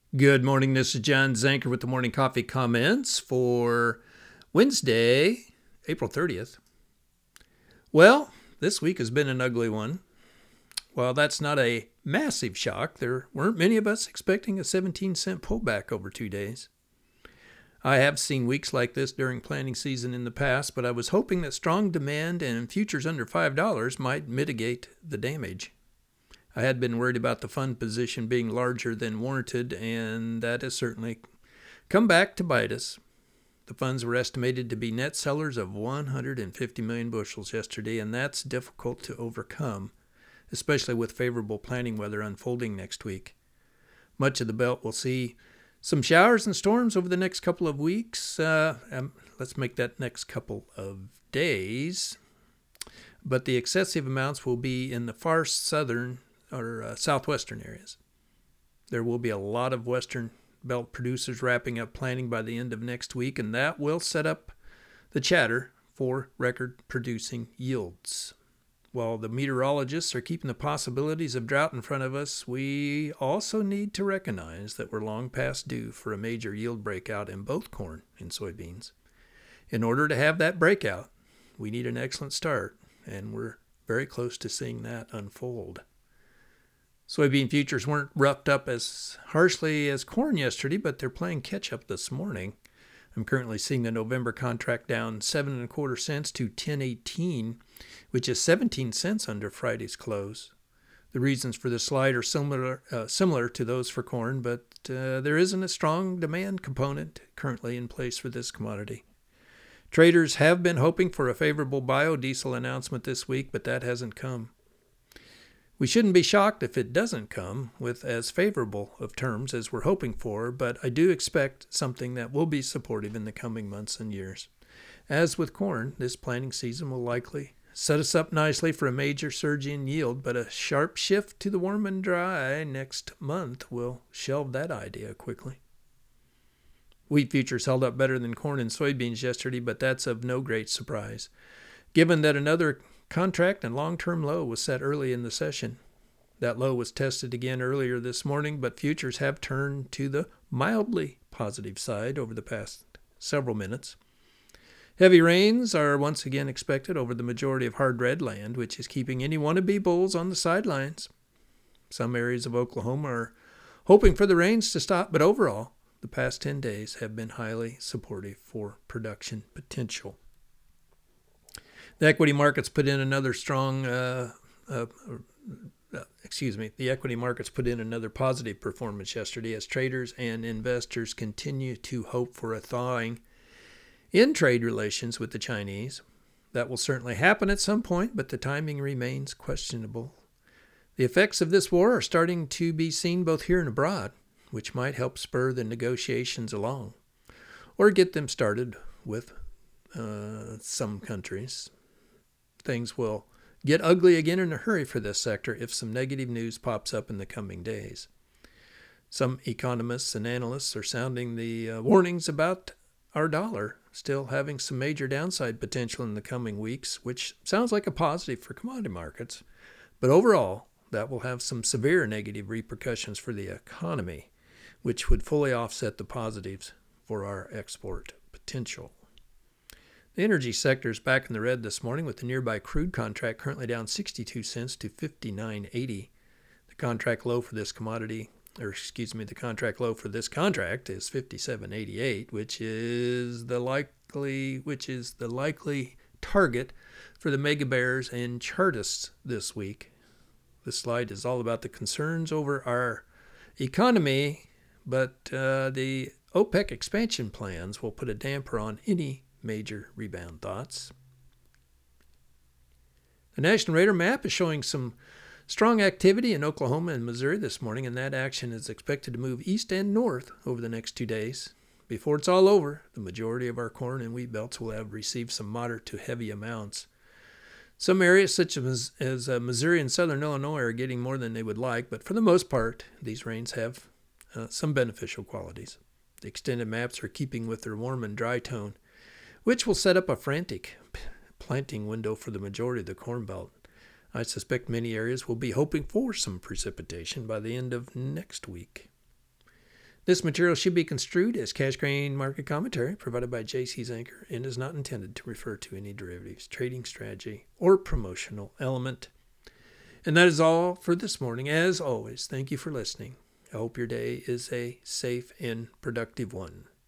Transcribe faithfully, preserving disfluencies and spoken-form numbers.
Good morning. This is John Zanker with the Morning Coffee Comments for Wednesday, April thirtieth. Well, this week has been an ugly one. While that's not a massive shock, there weren't many of us expecting a seventeen cent pullback over two days. I have seen weeks like this during planting season in the past, but I was hoping that strong demand and futures under five dollars might mitigate the damage. I had been worried about the fund position being larger than warranted, and that has certainly come back to bite us. The funds were estimated to be net sellers of one hundred fifty million bushels yesterday, and that's difficult to overcome, especially with favorable planting weather unfolding next week. Much of the belt will see some showers and storms over the next couple of weeks. Uh, um, let's make that next couple of days. But the excessive amounts will be in the far southern or uh, southwestern areas. There will be a lot of western belt producers wrapping up planting by the end of next week, and that will set up the chatter for record-producing yields. While the meteorologists are keeping the possibilities of drought in front of us, we also need to recognize that we're long past due for a major yield breakout in both corn and soybeans. In order to have that breakout, we need an excellent start, and we're very close to seeing that unfold. Soybean futures weren't roughed up as harshly as corn yesterday, but they're playing catch-up this morning. I'm currently seeing the November contract down seven and a quarter cents to ten eighteen, which is seventeen cents under Friday's close. The reasons for this slide are similar uh, similar to those for corn, but uh, there isn't a strong demand component currently in place for this commodity. Traders have been hoping for a favorable biodiesel announcement this week, but that hasn't come. We shouldn't be shocked if it doesn't come with as favorable of terms as we're hoping for, but I do expect something that will be supportive in the coming months and years. As with corn, this planting season will likely set us up nicely for a major surge in yield, but a sharp shift to the warm and dry next month will shelve that idea quickly. Wheat futures held up better than corn and soybeans yesterday, but that's of no great surprise, given that another contract and long-term low was set early in the session. That low was tested again earlier this morning, but futures have turned to the mildly positive side over the past several minutes. Heavy rains are once again expected over the majority of hard red land, which is keeping any wannabe bulls on the sidelines. Some areas of Oklahoma are hoping for the rains to stop, but overall, the past ten days have been highly supportive for production potential. The equity markets put in another strong, uh, uh, uh, excuse me, the equity markets put in another positive performance yesterday as traders and investors continue to hope for a thawing in trade relations with the Chinese. That will certainly happen at some point, but the timing remains questionable. The effects of this war are starting to be seen both here and abroad, which might help spur the negotiations along or get them started with uh, some countries. Things will get ugly again in a hurry for this sector if some negative news pops up in the coming days. Some economists and analysts are sounding the uh, warnings about our dollar still having some major downside potential in the coming weeks, which sounds like a positive for commodity markets. But overall, that will have some severe negative repercussions for the economy, which would fully offset the positives for our export potential. The energy sector is back in the red this morning with the nearby crude contract currently down sixty-two cents to fifty-nine eighty. The contract low for this commodity, or excuse me, the contract low for this contract is fifty-seven eighty-eight, which is the likely which is the likely target for the mega bears and chartists this week. This slide is all about the concerns over our economy, but uh, the OPEC expansion plans will put a damper on any major rebound thoughts. The National Radar Map is showing some strong activity in Oklahoma and Missouri this morning, and that action is expected to move east and north over the next two days. Before it's all over, the majority of our corn and wheat belts will have received some moderate to heavy amounts. Some areas, such as, as uh, Missouri and southern Illinois, are getting more than they would like, but for the most part, these rains have uh, some beneficial qualities. The extended maps are keeping with their warm and dry tone, which will set up a frantic planting window for the majority of the Corn Belt. I suspect many areas will be hoping for some precipitation by the end of next week. This material should be construed as cash grain market commentary provided by J C Zanker and is not intended to refer to any derivatives, trading strategy, or promotional element. And that is all for this morning. As always, thank you for listening. I hope your day is a safe and productive one.